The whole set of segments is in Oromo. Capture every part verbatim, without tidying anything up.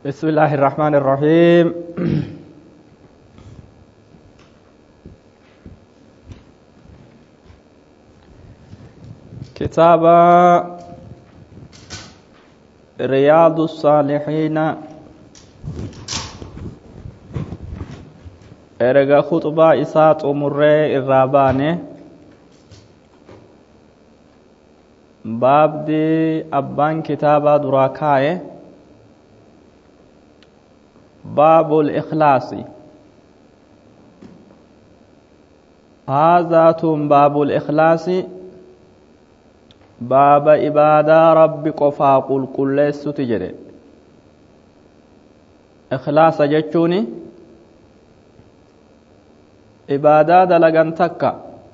بسم الله الرحمن الرحيم. كتاب رياض الصالحين ارجع خطبة إسات أمر الرابانة باب دي أبان كتابة دراكاية باب الإخلاص. هذا باب الإخلاص باب إبادة رب قفا قل كل ستجري. إخلاص جتوني إبادة دلغن تكا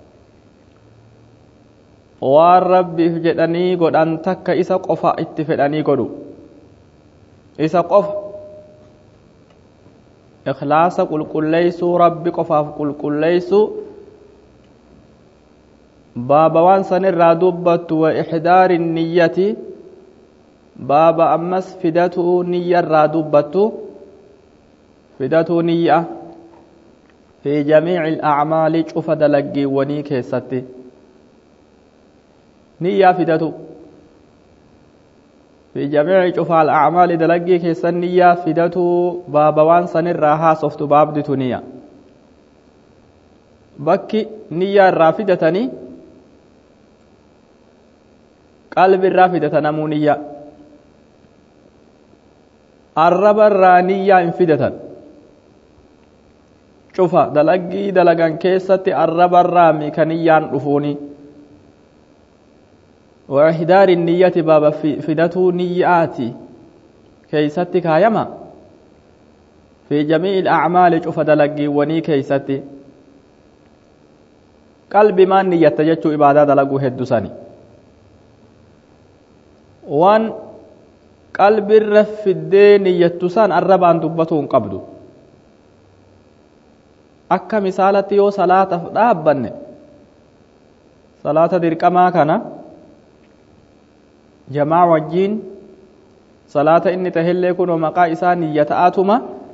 وان ربي فجدني قد أن تكا إسا قفا اتفدني قدو إسا قفا إخلاص قل كل ليسو ربي قفا قل كل ليسو بابا وانسان الرادوبة وإحدار النية بابا أمس فدته نية الرادوبة فدته نية في جميع الأعمال شوف دلقي ونيك ستي نية فدته في جميع شوف الأعمال دلقي كيسن نية فدته بابا وانسان الراها صفت باب دتو نية بكي نية الرافدتني قلب الرافدة نمونية الرب الرانية انفدة شوفا دلقي دلقان كيسة الرب الرامي كنيان رفوني وإحدار النية بابا فدته نياتي كيسة كايما في جميع الأعمال شوفا دلقي وني كيسة قلب ما نية تجتشو إبادة دلقو هدوساني وان قلب الرف الدين يتسان الربان دبتون قبضو أكا مثالة يو صلاة فدابن صلاة درقما كان جماع وجين صلاة إني تهل يكون ومقا إسان يتآتما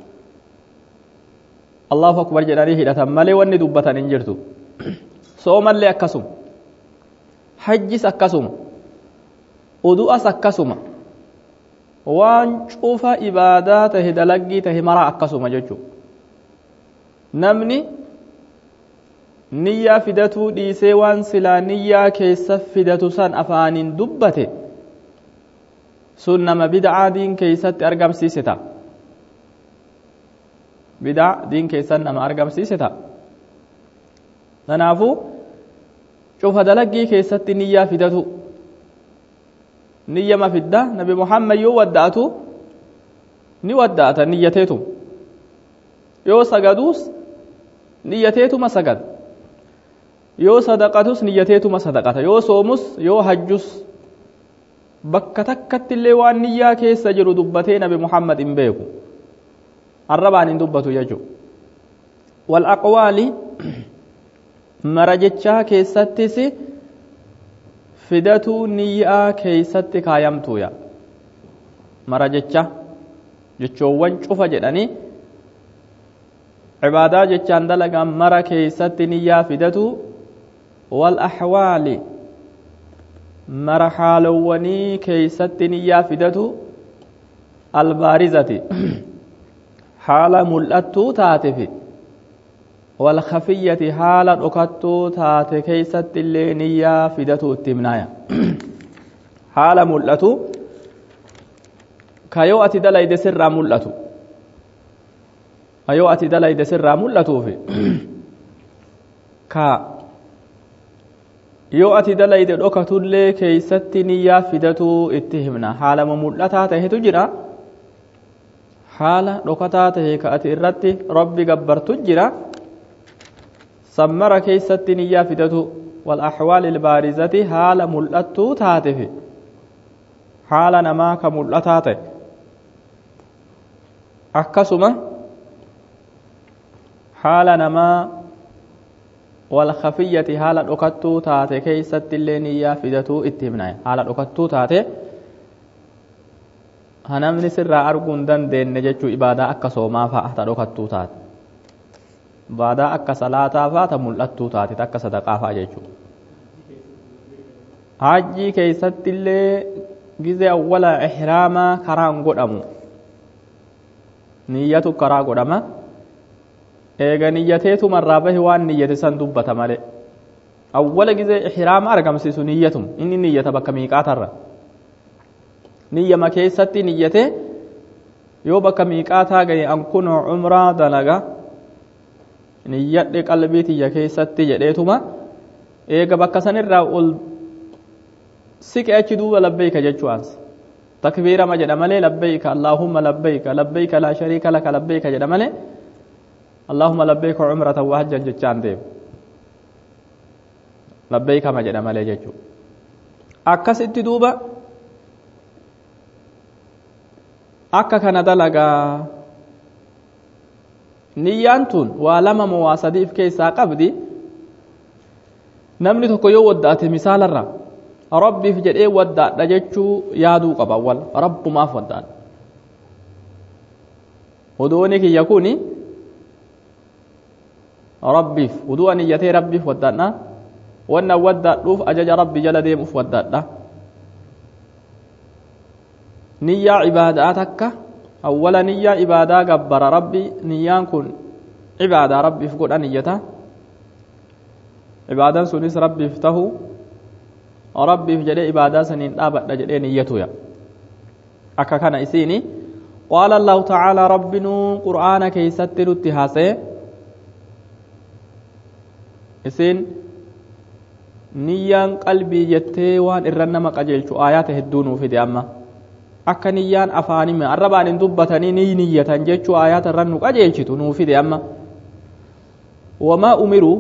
الله أكبر جنانيه لتمالي واني دبتان انجرتو صوما لي أكسم حجس أكسم udu'as akkasuma waan cufa ibaadaa tahe dalaggii tahe maraa akkasuma jechu namni niyyaa fidatuu dhiisee waan silaa niyyaa keessa fidatu san afaaniin dubbate sun nama bid'aa diin keessatti argamsiise ta'a. Bid'aa diin keessan nama argamsiise ta'a. Kanaafuu cufa dalaggii keessatti niyyaa fidatu نية ما في الدا نبي محمد يو ودعته ني ودعته نيتيتم يو سجدوس نيتيتم ما سجد يو صدقتوس نيتيتم ما صدقته يو صوموس يو حجوس بكتكت اللي وان نية كيس سجروا دبتين نبي محمد إنبيكو الربان دبتو يجو والأقوال مرجتشا كيس ستسي fidatu niyyaa keeysatti kaayamtuuya mara jecha jechoowwan cufa jedhanii cibaadaa jechaan dalagaan mara keeysatti niyyaa fidatu wal ahwaali mara haalowwanii keeysatti niyyaa fidatu albaarizati haala mul'attuu taatefi والخفية حالة أكتو تاتي كيست اللي نية فدتو التمنايا حالة ملتو كيو أتي دلائد سر ملتو كيو أتي دلائد سر ملتو في كا يو أتي دلائد أكتو اللي كيست نية فدتو اتهمنا حالة ملتا تهتو جرا حالة أكتا تهي كأتي الرتي ربي قبرتو جرا سمر كيست نية فدته والأحوال البارزة حال ملأتو تاتف حال نما كملأتات أكسما حال نما والخفية حال أكتو تات كيست اللي نية فدته اتمنى حال أكتو تات hanamni sirraa arguu hin dandeenye jechuu ibaadaa akka soomaa fa'a ta dhokattuu taate ibaadaa akka salaataa fa'a ta mul'attuu taate akka sadaqaa fa'a jechuudha. Hajjii keessatti illee gizee awwala ihraamaa karaan godhamu niyyatu karaa godhama eega niyyateetu marraa bahi waan niyyate san dubbata malee awwala gizee ihraama argamsiisu niyyatum inni niyyata bakka miiqaatarra niyyama keessatti niyyate yoo bakka miiqaataa gahe an kun umraa dalaga niyyadhe qalbii tiyya keessatti jedheetuma eega bakka sanirraa ol siqe achi duuba labbeeyka jechuu'aans takbiirama jedha malee labbeeyka allaahumma labbeeyka labbeeyka laa shariika laka labbeeyka jedha malee allaahumma labbeeyka umratan wa hajjan jechaan deemu labbeeykama jedha malee jechuudha. Akkasitti duuba akka kana dalagaa niyyaan tun waa lama moo waa sadiif keessaa qabdi. Namni tokko yoo waddaate misaalarra rabbiif jedhee waddaadha jechuu yaaduu qaba. Wal rabbumaaf waddaadha. Odooni kiyya kuni rabbiif uduu ani iyyatee rabbiif waddaadha. Wanna waddaadhuuf ajaja rabbi jala deemuuf waddaadha. Niyyaa ibaadaa takka awwala niyyaa ibaadaa gabbara rabbi niyyaan kun ibaadaa rabbiif godha niyyata. Ibaadaan sunis rabbiif tahu rabbiif jedhee ibaadaa saniin dhaabadha jedhee niyyatuya. Akka kana isiini qaala Allahu ta'aalaa rabbinuu qur'aana keessatti nutti haasa'e isiin niyyaan qalbii jettee waan irra nama qajeelchu aayaata hedduu nuu fide amma akka niyyaan afaanime arrabaan hin dubbatanii ni niyyatan jechuu aayaata irra nu qajeelchitu nuu fide amma wamaa umiruu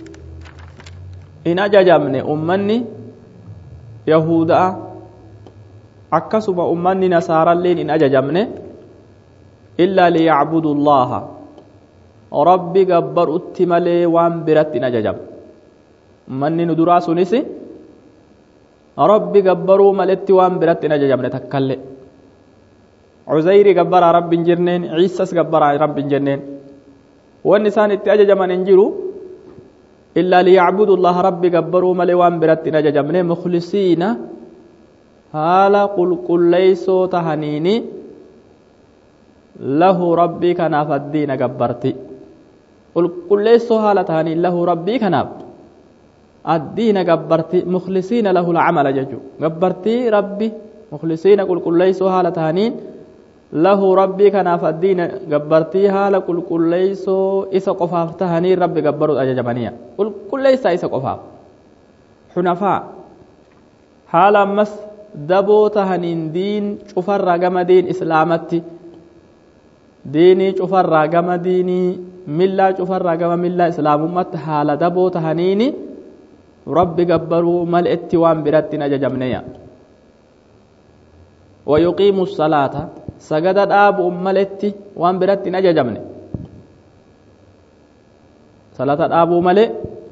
in ajajamne ummanni yahudaa akkasuma ummanni nasaaralleen in ajajamne illaa liyacbudu llaha rabbi gabbarutti malee waan biratti in ajajamne ummanni nu duraa sunis rabbi gabbaruu maletti waan biratti in ajajamne takkalle Uzayri gabbaraa rabbi hin jirneen Ciisas gabbaraa rabbi hin jenneen wanni isaan itti ajajaman hin jiru illaa liyacbudu llaha rabbi gabbaruu malee waan biratti in ajajamne mukhlisiina haala qulqulleeysoo tahaniini lahu rabbii kanaaf addiina gabbarti qulqulleeysoo haala tahaniin lahu rabbii kanaaf addiina gabbarti mukhlisiina lahu lcamala jechu gabbartii rabbi mukhlisiina qulqulleeysoo haala tahaniin lahu rabbii kanaaf addiina gabbartii haala qulqulleeysoo isa qofaaf tahaniin rabbi gabbaruu ajajamaniya qulqulleeysaa isa qofaaf xunafaa haala ammas daboo tahaniin diin cufarraa gama diin islaamatti diinii cufarraa gama diinii millaa cufarraa gama millaa islaamummaatti haala daboo tahaniini rabbi gabbaruu mal'etti waan biratti hin ajajamneya ويقيم الصلاة سجد داب ملئتي وان برت نججمني صلاة داب ملئ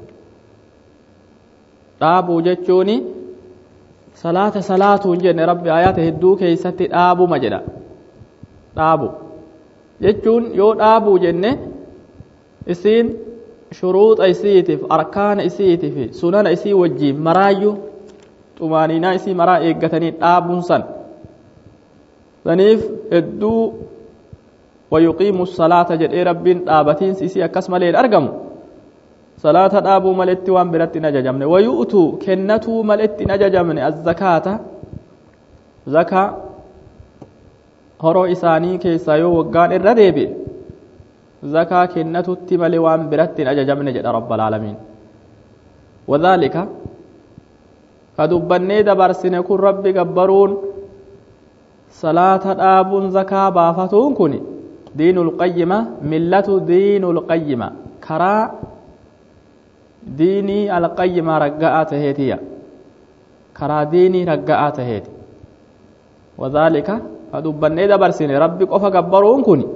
داب جتوني صلاة صلاة جن ربي آيات هدو كيست داب مجدا داب جتون يو داب جنة اسين شروط ايسيتف اركان ايسيتف سنن ايسي وجي مرايو طمانينة ايسي مرا ايغتني داب سن saniif hedduu wayuqiimu salaata jedhee rabbiin dhaabatiin isii akkas malee hin argamu salaata dhaabuu maletti waan biratti hin ajajamne wayu'tuu kennatuu maletti hin ajajamne azzakaata zakaa horoo isaanii keessaa yoo waggaan irra deebi'e zakaa kennatutti malee waan biratti hin ajajamne jedha rabbal aalamiin wadhaalika ka dubbannee dabarsine kun rabbi gabbaruun صلاة دابون زكاة بافتون كوني دين القيمة ملة دين القيمة كرا ديني القيمة رقاءات هيتيا كرا ديني رقاءات هيتي وذلك فدبني دبرسين ربك أفا قبرون كوني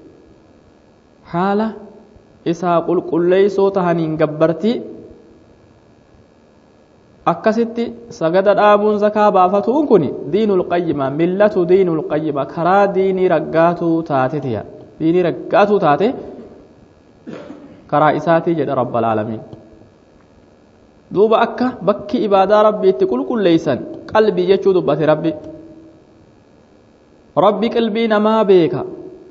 حالة إسا قل قل ليسو تهنين قبرتي akkasitti sagada dhaabuun zakaa baafatuun kun diinul qayyima millatu diinul qayyima karaa diinii raggaatuu taatetiya diinii raggaatuu taate karaa isaatii jedha rabbal aalamiin duuba akka bakki ibaadaa rabbii itti qulqulleeysan qalbii jechuu dubbate rabbi rabbi qalbii namaa beeka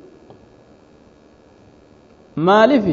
maalifi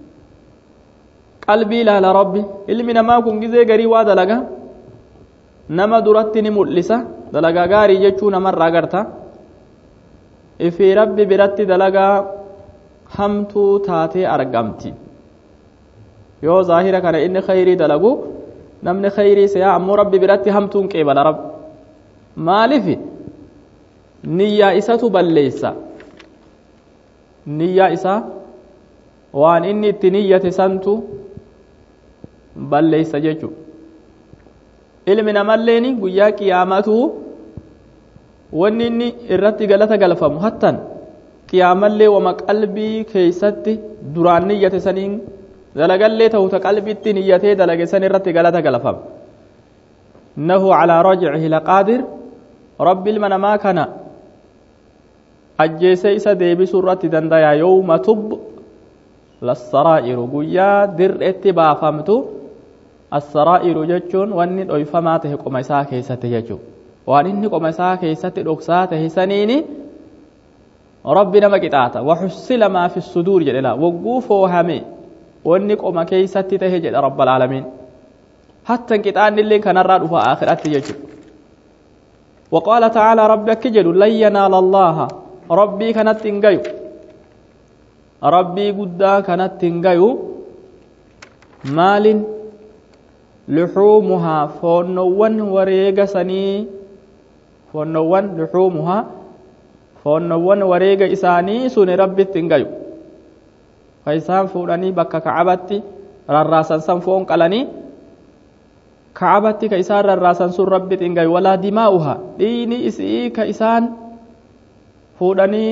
qalbii laala rabbi ilmi namaa kun gizee garii waa dalaga nama duratti ni mul'isa dalagaa gaarii jechuu namarraa agarta ifi rabbi biratti dalagaa hamtuu taatee argamti yoo zaahira kana inni khayrii dalagu namni khayrii seeyaa ammoo rabbi biratti hamtuun qeebala rabbi maalifi niyyaa isatu balleeysa niyyaa isaa waan inni itti niyyate santu balleeysa jechu ilmi namalleeni guyyaa qiyaamatu wanni inni irratti galata galfamu hattan qiyaamallee wama qalbii keeysatti duraan niyyate saniin dalagallee ta'u ta qalbitti niyyatee dalage san irratti galata galfama innahu calaa rajcihi laqaadir rabbi ilma namaa kana ajjeesee isa deebisuu irratti dandayaa yawma tub lassaraa'iru guyyaa dir'etti baafamtu assaraa'iru jechuun wanni dhoyfamaa tahe qoma isaa keessatti jechuu waan inni qoma isaa keessatti dhoksaa tahe saniini rabbi nama qixaata waxussila maa fi suduur jedhe laa wagguu foohame wanni qoma keessatti tahe jedha rabbal aalamiin hattan qixaannillee kanarraa dhufa aakhiraatti jechuu وقال تعالى ربي أكجل لن ينال الله ربي كانت تنقيو ربي قدا كانت تنقيو مال لحومها فونوان وريق سني فونوان لحومها فونوان وريق إساني سن ربي تنقيو فإسان فولاني بكا كعبتي رراسا سنفون قلني كعبتي كإسان رراسا سن ربي تنقيو ولا دماؤها ديني إسئي كإسان فولاني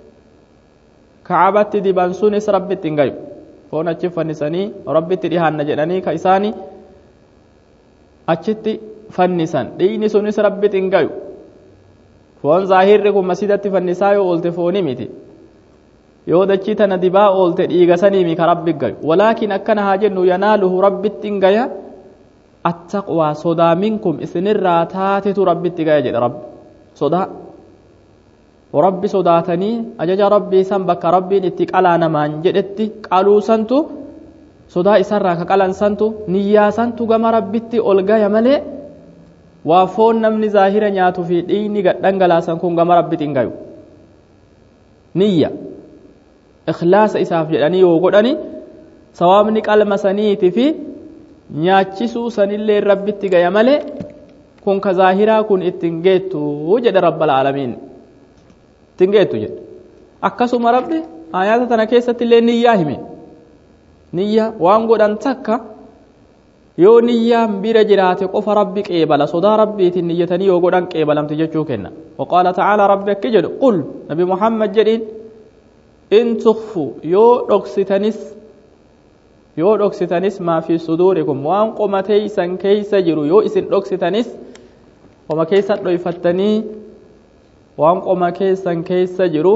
كعبتي دبان سنس ربي تنقيو فونا تشفنساني ربي تريهان نجدني كإساني achitti fannisan dhiigni sunis rabbitti hin gayu foon zaahirri kun masjidatti fannisaa yoo oolte fooni miti yoo dachii tana dibaa oolte dhiiga saniimi ka rabbi gayu walaakin akkana haa jennu yanaaluhu rabbitti hin gaya attaqwaa sodaa minkum isinirraa taatetu rabbitti gaya jedhe rabbi sodaa rabbi sodaatanii ajaja rabbii san bakka rabbiin itti qalaa namaan jedhetti qaluusantu sodaa isarraa ka qalansantu niyyaasantu gama rabbitti ol gaya malee waa foon namni zaahira nyaatu fi dhiigni gadhangalaasan kun gama rabbitti hin gayu niyya ikhlaasa isaaf jedhanii yoo godhani sawaabni qalma saniiti fi nyaachisuu sanillee rabbitti gaya malee kun ka zaahiraa kun ittiin geettu jedhe rabbal aalamiin ittiin geettu jedhe akkasuma rabbi aayaata tana keessatti illee niyyaa hime niyya waan godhan takka yoo niyyaan bira jiraate qofa rabbi qeebala sodaa rabbiitiin niyyatanii yoo godhan qeebalamti jechuu kenna waqaala ta'aala rabbi akki jedhu qul nabi muhammad jedhiin in tukfu yoo dhoksitanis yoo dhoksitanis maa fi suduurikum waan qoma teeysan keeysa jiru yoo isin dhoksitanis qoma keessa dhoyfattanii waan qoma keessan keeysa jiru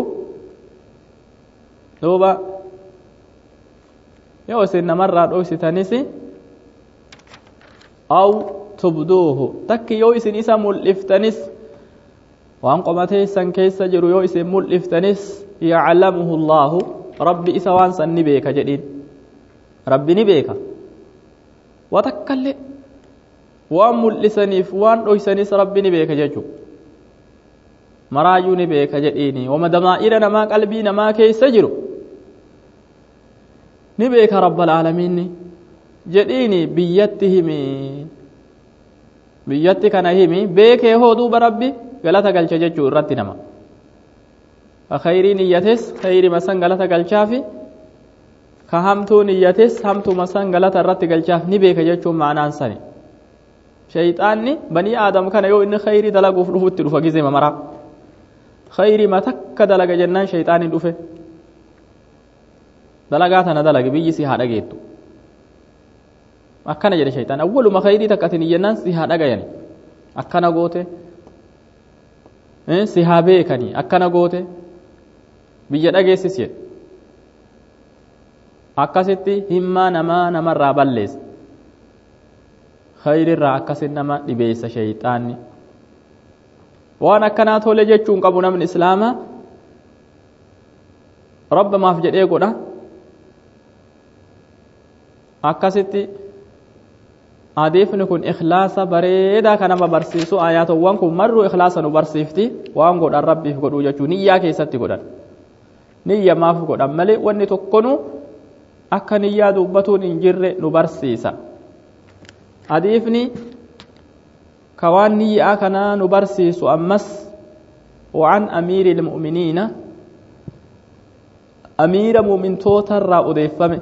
duuba yoo isin namarraa dhoksitanis aw tubduuhu takki yoo isin isa mul'iftanis waan qoma teeysan keeysa jiru yoo isin mul'iftanis ya'lamuhu allaahu rabbi isa waan san ni beeka jedhiin rabbi ni beeka waa takkallee waan mul'isaniif waan dhoysanis rabbi ni beeka jechuu maraayuu ni beeka jedhiini wama damaa'ira namaa qalbii namaa keeysa jiru ni beeka rabbal aalamiin jedhiini biyyatti himi biyyatti kana himi beekee hoo duuba rabbi galata galcha jechuu irratti nama ka khayrii niyyates khayrima san galata galchaafi ka hamtuu niyyates hamtuma san galata irratti galchaaf ni beeka jechuun maanaan sani shayxaanni banii aadam kana yoo inni khayrii dalaguuf dhufutti dhufa gizema maraa khayrima takka dalaga jennaan shayxaaniin dhufe dalagaa tana dalage biyyi si haa dhageettu akkana jedhe shaytaan awwaluma khayrii takkatin iyyannaan si haa dhagayani akkana goote si haa beekanii akkana goote biyya dhageessis jedhe akkasitti himmaa namaa namarraa balleessa khayrirraa akkasin nama dhibeessa shayxaanni waan akkanaa tole jechuun qabu namni islaamaa rabba maaf jedhee godha akkasitti hadiifni kun ikhlaasa bareedaa kan nama barsiisu ayaatowwan kun marruu ikhlaasa nu barsiifti waan godhan rabbiif godhuu jechuun niyyaa keessatti godhan niyya maaf godhan malee wanni tokkonu akka niyyaa dubbatuun hin jirre nu barsiisa hadiifni كوان نية كنا نبرسيس أمس وعن أمير المؤمنين أمير مؤمن توتا را أضيفم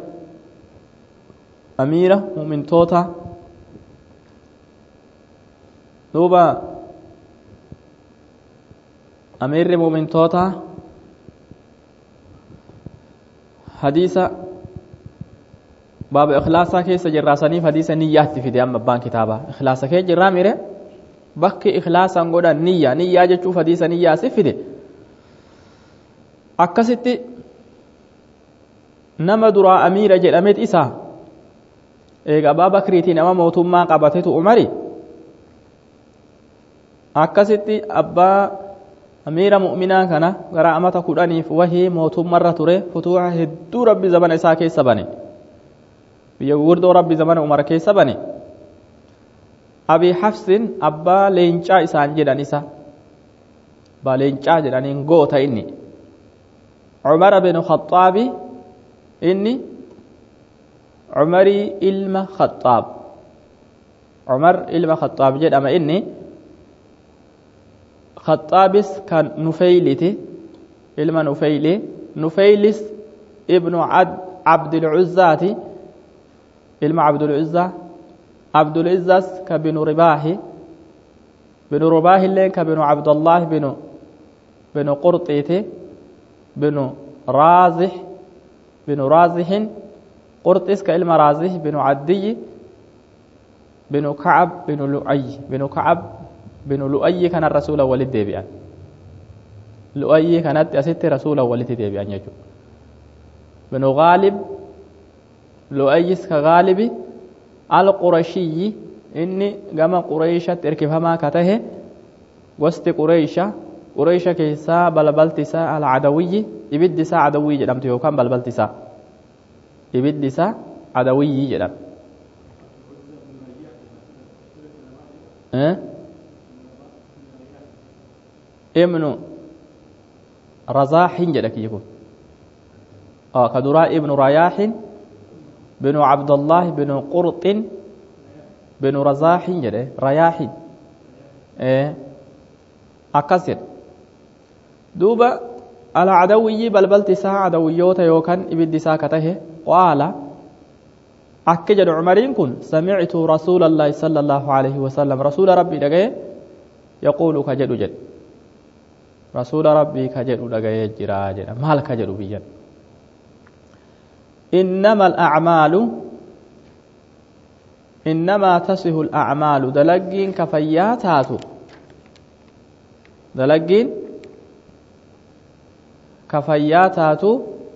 أمير مؤمن توتا دوبا أمير مؤمن توتا حديث باب إخلاصا كيس جراساني حديث نيات في ديام بان كتابة إخلاصا كي جراميره bakki ikhlaasaan godhan niyya niyyaa jechuuf hadiisa niyyaa si fide akkasitti nama duraa amiira jedhamet isa eega Abaa Bakriitii nama mootummaa qabatetu Umari akkasitti abbaa amiira mu'minaa kana gara amata kudhaniif wahii mootummarra ture futuuha hedduu rabbi zamana isaa keessa bane biyya gurguddoo rabbi zamana Umar keessa bane أبي حفص أبا لينشا إسان جدان إسا با لينشا جدان إنغوتا إني عمر بن خطاب إني عمري إلم خطاب عمر إلم خطاب جد أما إني خطابس كان نفيلتي إلم نفيلي نفيلس ابن عد عبد العزة إلم عبد العزة عبد العزة كبن رباح بن رباح اللين كبن عبد الله بن بن قرطيت بن رازح بن رازح قرطيس كإلما رازح بن عدي بن كعب بن لؤي بن كعب بن لؤي كان الرسول ولد ديبيان لؤي كانت أسيت رسول ولد ديبيان يجو بن غالب لؤيس كغالبي القرشي إني جمع قريشة تركبها كته وسط قريشة قريشة كيسا بلبلتسا العدوي يبدسا عدوي جدام تيوكان بلبلتسا يبدسا عدوي جدام أه؟ ابن رزاح جدك يكون آه كدراء ابن رياح بن عبد الله بن قرط بن رزاح جده رياح ايه اكسر دوبا على عدوي بلبلت سا عدويوتا يوكان ابد سا كته قال اكجد عمرين كن سمعت رسول الله صلى الله عليه وسلم رسول ربي دغه يقول كجد جد رسول ربي كجد دغه جرا جد مال كجد بيان إنما الأعمال إنما تصح الأعمال دلقين كفياتاتو دلقين كفياتاتو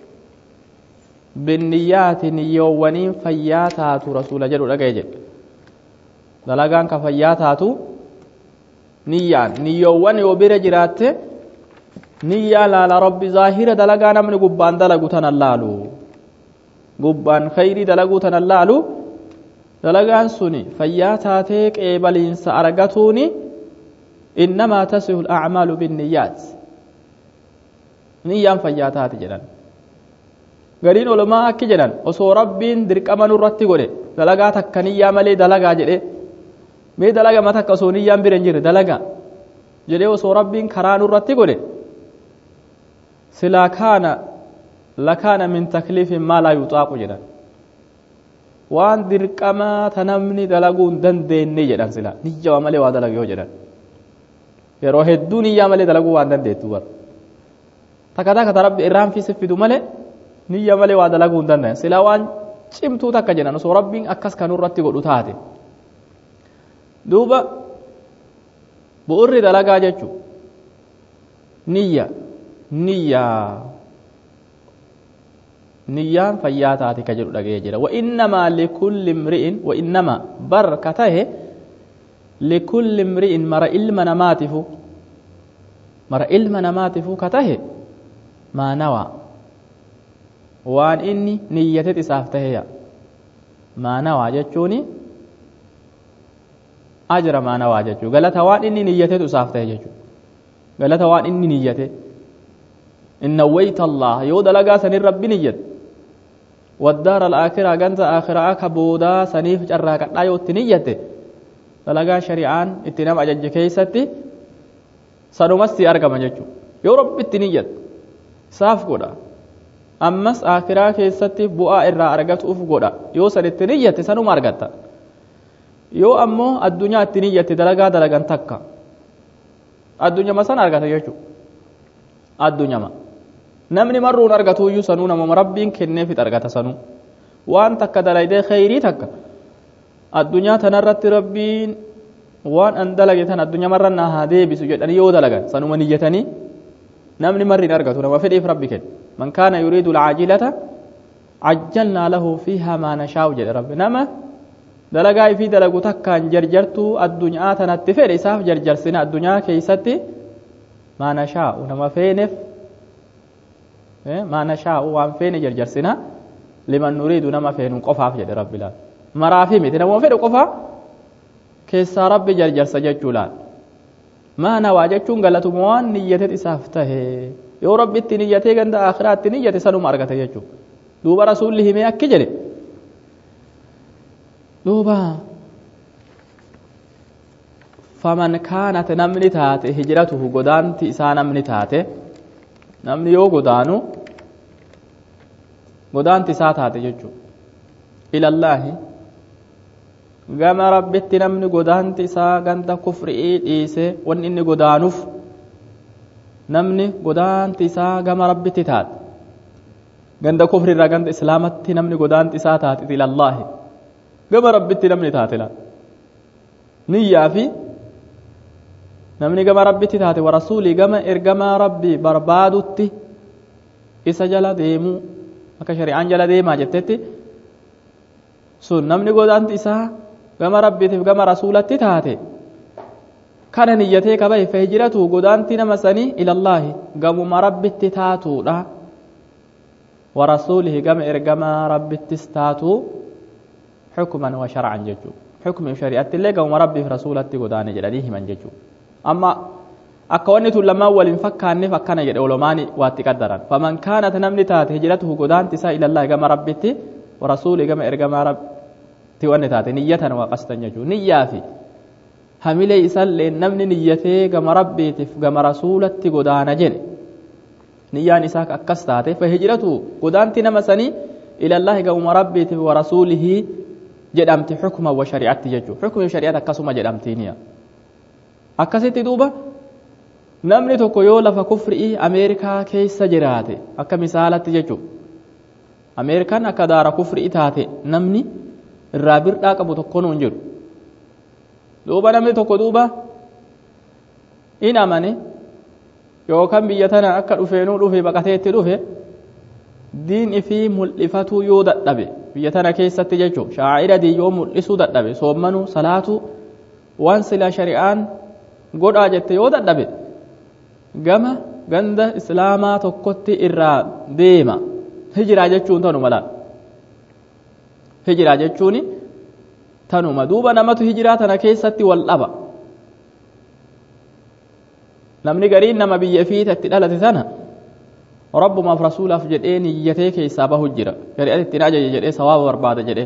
بالنيات نيوانين فياتاتو رسول جل لقيجل دلقان كفياتاتو نيان نيوان وبير جرات نيا لا رب ظاهرة دلقان من قبان دلقو تنالالو gubbaan khayrii dalaguu tan allaalu dalagaan suni fayyaa taatee qeebaliinsa argatuuni innamaa tasihu al-a'maalu binniyaat niyyaan fayyaa taate jedhan gariin ulamaa akki jedhan osoo rabbiin dirqama nurratti godhe dalagaa takka niyyaa malee dalagaa jedhe mee dalaga mata akka osoo niyyaan bira hin jirre dalaga jedhee osoo rabbiin karaa nurratti godhe silaa kaana لكان من تكليف ما لا يطاق جدا وان درقما تنمني دلغون دندني جدا سلا نيجا عملي وا دلغيو جدا يرو هدو نيا عملي دلغو وان دنديتو ور تكدا كترب ارام في سفيدو مله نيا عملي وا دلغون دندن سلا وان cimtuu takka jedhan osoo rabbiin akkas kanurratti godhu taate duuba bu'urri dalagaa jechuun niyya niyyaa niyyaan fayyaa taate ka jedhu dhaga'ee jira wa innamaa likulli imri'in wa innamaa bar ka tahe likulli imri'in mara ilma namaatifu mara ilma namaatifu ka tahe maa nawaa waan inni niyyatet isaaf taheya maa nawaa jechuuni ajra maa nawaa jechuu galata waan inni niyyatetu isaaf tahe jechuu galata waan inni niyyate inna wayta allah yoo dalagaa sanin rabbi niyyate waddaara al-aakiraa ganta aakiraa ka boodaa saniif carraa kadhaa yoo itti niyyate dalagaa shari'aan itti nama ajajje keessatti sanumatti argama jechuu yoo rabbi itti niyyate saaf godha ammas aakiraa keessatti bu'aa irraa argatuuf godha yoo san itti niyyate sanuma argatta yoo ammoo addunyaa itti niyyate dalagaa dalagan takka addunyama san argata jechuu addunyama namni marruun argatu iyyuu sanuu namuma rabbiin kenneefit argata sanuu waan takka dalaydee khayrii takka addunyaa tanarratti rabbiin waan an dalage tan addunyamarra naa haa deebisu jedhanii yoo dalagan sanuma niyyatanii namni marriin argatu nama fedheef rabbi kenne man kaana yuriidu alcaajilata cajjalnaa lahu fiihaa maa nashaa'u jedhe rabbi nama dalagaa ifii dalagu takkaan jarjartuu addunyaa tanatti fedhe isaaf jarjarsina addunyaa keeysatti maa nashaa'u nama feeneef maa nashaa'u waan feene jarjarsina liman nuriidu nama feenu qofaaf jedhe rabbi laal maraafi miti nama fedhe qofaa keessaa rabbi jarjarsa jechuu laal maa nawaa jechuun galatuma waan niyyatet isaaf tahe yoo rabbi itti niyyatee ganda akhiraa itti niyyate sanuma argate jechuu duuba rasuulli himee akki jedhe duuba faman kaanat namni taate hijratuhu godaanti isaa namni taate namni yoo godaanu godaanti isaa taate jechuu ilallaahi gama rabbitti namni godaanti isaa ganda kufrii dhiise wanni inni godaanuuf namni godaanti isaa gama rabbitti taate ganda kufrirraa ganda islaamatti namni godaanti isaa taate ilallaahi gama rabbitti namni taate la niyyaa fi namni gama rabbitti taate wa rasuulii gama ergamaa rabbii barbaadutti isa jala deemuu akka shari'aan jala deemaa jettetti sun namni godaanti isaa gama rabbiitiif gama rasuulatti taate kana niyyatee kabaye fa hijratu godaanti nama sanii ilallaahi gamuma rabbitti taatuudha wa rasuulihi gama ergamaa rabbittis taatuu حكما وشرعا ججو حكم شريعة الله قوم ربي في رسولته قدان جلاليه من ججو أما أكواني لما أول فكان فكان جد أولماني واتقدرا فمن كانت نمني تات هجرته قدان تسا إلى الله قام ربته ورسوله قام إرقام رب تيواني تات نية وقصدا ججو نية في هميلي إسال نمني نيته قام ربته قام رسولته قدان جل نية نساك أكستاته فهجرته قدان تنمسني إلى الله قام ربته ورسوله jedhamti xukma wa shari'atti jechuu xukmi shari'at akkasuma jedhamtiiniya akkasitti duuba namni tokko yoo lafa kufrii ameerikaa keessa jiraate akka misaalatti jechuu ameerikaan akka daara kufrii taate namni irraa birdhaa qabu tokko nuun jiru duuba namni tokko duuba in amane yookaan biyya tana akka dhufeenuu dhufe baqateetti dhufe diin ifii mul'ifatuu yoo dadhabe biyya tana keessatti jechuun shaa'ira diyyoo mul'isuu dadhabe soommanuu salaatu waan silaa shari'aan godhaa jette yoo dadhabe gama ganda islaamaa tokkotti irraa deema hijiraa jechuun tanuma laal hijiraa jechuun tanuma duuba namatu hijiraa tana keessatti wal dhaba namni gariin nama biyya fiitatti dhalate tana ربما في رسوله في جدين يتيك يسابه الجرا يعني التناجة جدين سواب ورباد جدين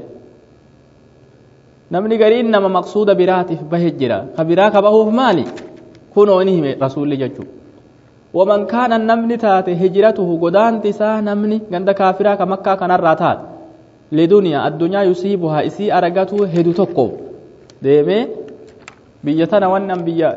نمني قرين نما مقصود براتي في به الجرا خبراك به في مالي كونوا إنهم رسول ججو ومن كان النمني تاتي هجرته قدان تسا نمني عند كافراك مكة كان الراتات لدنيا الدنيا يصيبها إسي أرقاته هدو تقو ديمي بيتنا ونم بيا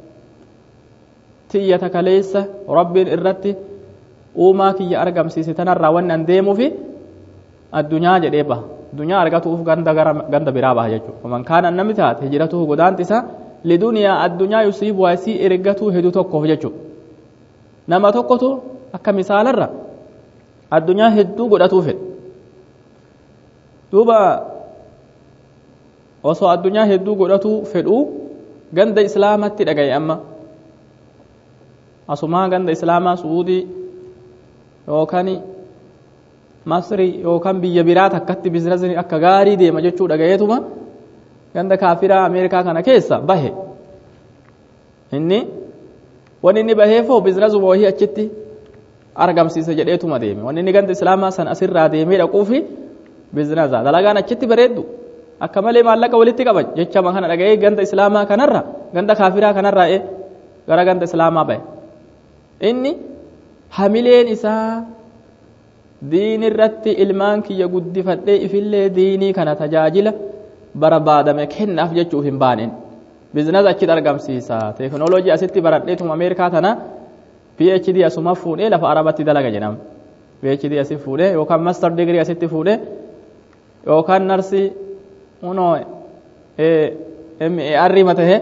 تيتك ليس رب الرتي uumaa kiyya argamsiise tanarraa wannan deemuufi addunyaa jedhee baha dunyaa argatuuf ganda gara ganda biraa baha jechuudha waman kaana namni taate hijratuhu godaanti isa liduniyaa addunyaa yusiibu asii ergatuu hedu tokkoof jechuudha nama tokkotu akka misaalarra addunyaa hedduu godhatuu fedhe duuba osoo addunyaa hedduu godhatuu fedhuu ganda islaamatti dhagaye amma asumaa ganda islaamaa suudii yookaan masri yookaan biyya biraa takkatti biizinasni akka gaarii deema jechuu dhagayeetuma ganda kaafiraa ameerikaa kana keessa bahe inni wanni inni baheefoo biizinasuma wahii achitti argamsiise jedheetuma deeme wanni inni ganda islaamaa san asirraa deemee dhaquufi biizinasa dalagaan achitti bareeddu akka malee maallaqa walitti qaban jechama kana dhagayee ganda islaamaa kanarra ganda kaafiraa kanarraa e gara ganda islaamaa bahe inni hamileen isaa diin irratti ilmaan kiyya guddifadhee ifillee diinii kana tajaajila barbaadame kennaaf jechuuf hin baaneen biizinasa achitti argamsiisa teekinooloojii asitti baradheetuma ameerikaa tana PhD asuma fuudhee lafa arabatti dalaga jedhama PhD asii fuudhee yookaan master degree asitti fuudhee yookaan narsii uno M A R matahe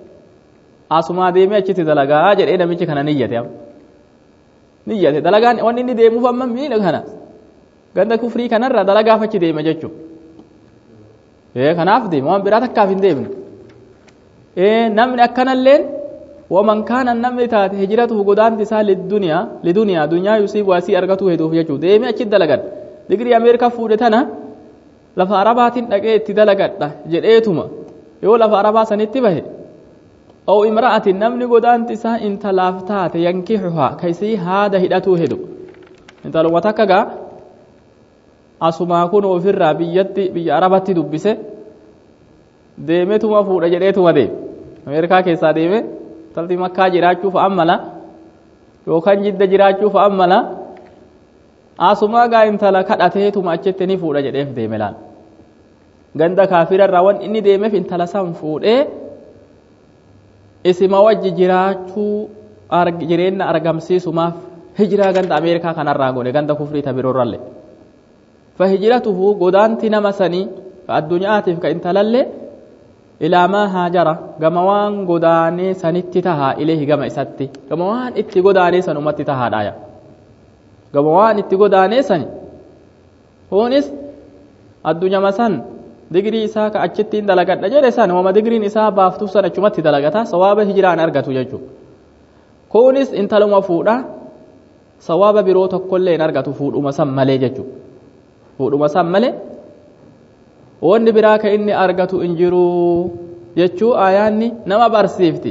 asuma deemee achitti dalagaa jedhee namichi kana niyyate niyyate dalagaan wanni inni deemuuf amma miila kana ganda kufrii kanarra dalagaaf achi deema jechuudha ee kanaaf deema waan biraa takkaaf hin deemne ee namni akkanalleen waman kaana namni taate hijratuhu godaanti isaa liduniyaa liduniyaa dunyaa yusiibu asii argatu heduuf jechuudha deemee achi dalagan digrii ameerikaa fuudhe tana lafa arabaatiin dhaqee itti dalagadha jedheetuma yoo lafa arabaa sanitti bahe oo imra'atin namni godaanti isaa intalaaf taate yankihuhaa kaysii haada hidhatuu hedu intaluma takka gaa asumaa kun ofirraa biyyatti biyya arabatti dubbise deemetuma fuudha jedheetuma deeme ameerikaa keessaa deeme talti makkaa jiraachuuf ammala yookaan jidda jiraachuuf ammala asumaa gaa intala kadhateetuma achitti ni fuudha jedheef deeme laal ganda kaafirarraa wan inni deemeef intala san fuudhee isima wajji jiraachuu jireenya argamsiisumaaf hijiraa ganda ameerikaa kanarraa godhe ganda kufrii tabiroorralle fahijratuhu godaanti nama sanii ka addunyaatiif ka intalallee ilaa maa haajara gama waan godaanee sanitti tahaa ileehi gama isatti gama waan itti godaanee sanumatti tahaadhaaya gama waan itti godaanee sani kunis addunyama san digrii isaa ka achittiin dalagadha jedhe san wama digriin isaa baaftuuf san achumatti dalagata sawaaba hijiraan argatu jechuudha kunis intaluma fuudha sawaaba biroo tokkollee hin argatu fuudhuma san malee jechuudha fuudhuma san malee wanni biraa ka inni argatu hin jiru jechuu ayaanni nama barsiifti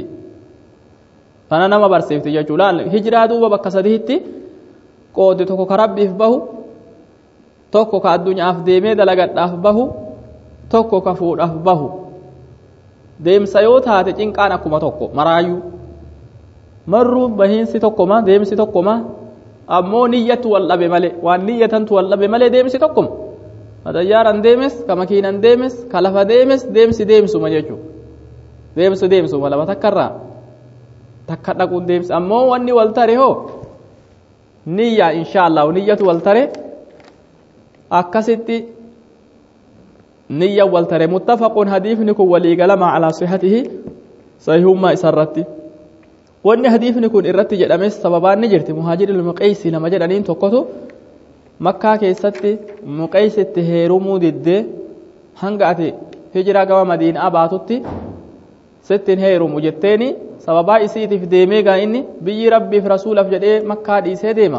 kana nama barsiifti jechuu laal hijiraa duuba bakka sadiitti qoodi tokko ka rabbiif bahu tokko ka addunyaaf deemee dalagadhaaf bahu tokko ka fuudhaaf bahu deemsa yoo taate cinqaan akkuma tokko maraayyuu marruu bahiinsi tokkoma deemsi tokkoma ammoo niyyatu wal dhabe malee waan niyyatantu wal dhabe malee deemsi tokkoma madayyaaran deemes ka makiinan deemes ka lafa deemes deemsi deemsuma jechuudha deemsi deemsuma lafa takkarraa takka dhaquun deemsi ammoo wanni wal tare hoo niyya inshaallah niyyatu wal tare akkasitti niyya wal tare muttafaqun hadiifni kun walii galama alaa sihatihi sahihummaa isarratti wanni hadiifni kun irratti jedhames sababaan ni jirti muhaajirul muqaysi nama jedhaniin tokkotu makkaa keessatti muqaysitti heerumuu diddee hanga ati hijiraa gama madiinaa baatutti sittin heerumu jetteeni sababaa isiitiif deemee gaa inni biyyi rabbiif rasuulaaf jedhee makkaa dhiisee deema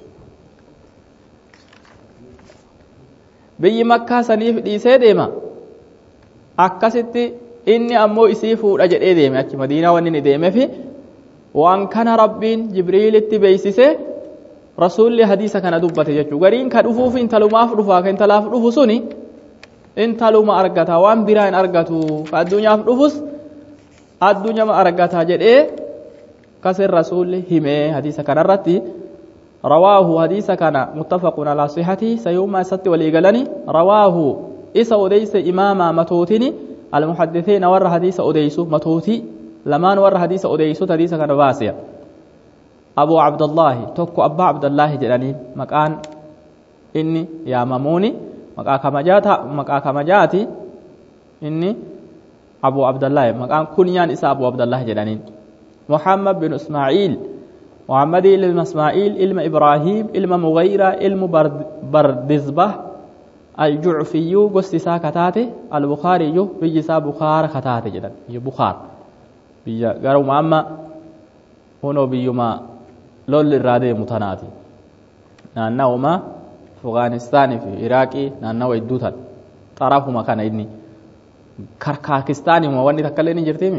biyyi makkaa saniif dhiisee deema akkasitti inni ammoo isii fuudha jedhee deeme achi madiinaa wanni inni deemeefi waan kana rabbiin jibriilitti beeksise rasuulli hadiisa kana dubbate jechuu gariin ka dhufuuf intalumaaf dhufaa ka intalaaf dhufu suni intaluma argata waan biraa hin argatu ka addunyaaf dhufus addunyama argata jedhee kasin rasuulli himee hadiisa kanarratti rawaahu hadiisa kana muttafaqun alaa sihatihi sayummaa isatti walii galani rawaahu isa odeyse imaama matootini almuhaddithiina warra hadiisa odeysu matooti lamaan warra hadiisa odeysu hadiisa kana baasiya أبو عبد الله توكو أبا عبد الله جلاني مكان إني يا ماموني maqaa kamajaata maqaa kamajaati inni Abu Abdullah maqaan kunyaan isaa Abu Abdullah jedhaniin Muhammad bin Ismaa'il Muhammad ilma Ismaa'il ilma Ibrahim ilma Mughayra ilma Bardizbah al-Ju'fiyyu gosti isaa kataate al-Bukhaariyyu biyyi isaa Bukhaara kataate jedhan biyya Bukhaar biyya garuma amma hunoo biyyuma lolli irraa deemu tanaati naannawuma Afgaanistaanii fi Iraaqii naannawa idduu tan xarafuma kana inni Kazakistaanii moo wanni takka illee ni jirtimi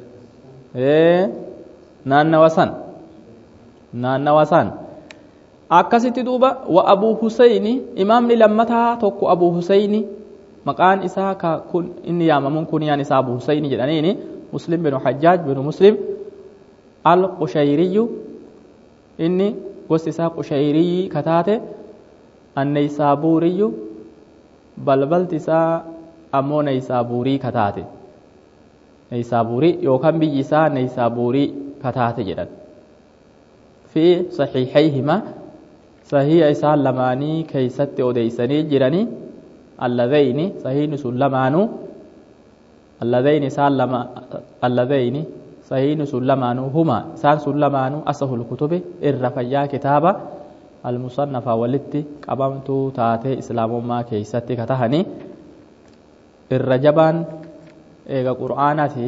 ee naannawa san naannawa san akkasitti duuba wa Abu Husayni imaamni lammataa tokko Abu Husayni maqaan isaa ka kun inni yaamamuun kunyaan isaa Abu Husayni jedhaniini Muslim bin Hajjaj bin Muslim al-Qushayriyu inni gosti isaa Qushayrii kataate an-Naysaburiyu balbalti isaa ammoo Naysaburii kataate Naysaburii yookaan biyyi isaa Naysaburii kataate jedhan fi sahihayhima sahiha isaa lamaanii keeysatti odeysanii jiranii alladhayni sahiihni sun lamaanuu alladhayni isaan lama alladhayni sahiihni sun lamaanuu huma isaan sun lamaanuu asahul kutubi irra fayyaa kitaaba al-musannafa walitti qabamtuu taatee islaamummaa keeysatti katahanii irra jabaan eega qur'aanati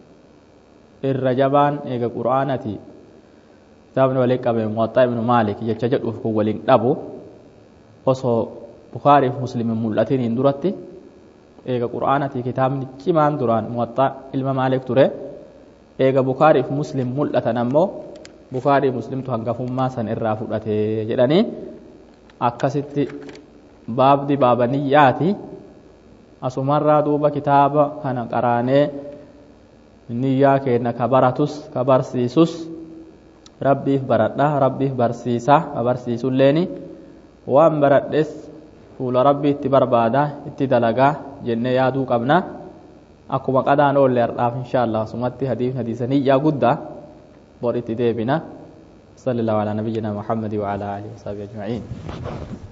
irra jabaan eega qur'aanati kitaabni waliin qabe Muwaxxaa ibn Maalik jecha jedhuuf kun waliin dhabu osoo Bukhaariif Muslimin mul'atiin hin duratti eega qur'aanati kitaabni cimaan duraan Muwaxxaa ilma Maalik ture eega Bukhaariif Muslim mul'atan ammoo Bukhaariif Muslimtu hangafummaa san irraa fudhate jedhanii akkasitti baabdi baabaniyyaati asumarraa duuba kitaaba kana qaraanee niyyaa keenya ka baratus ka barsiisus rabbiif baradha rabbiif barsiisa ka barsiisulleeni waan baradhes fuula rabbii itti barbaada itti dalagaa jennee yaaduu qabna akkuma qadaan oolle har'aaf inshaallah sumatti hadiif hadiisa niyyaa guddaa bor itti deebina sallallahu ala nabiyyina Muhammad wa ala alihi wa sahbihi ajma'in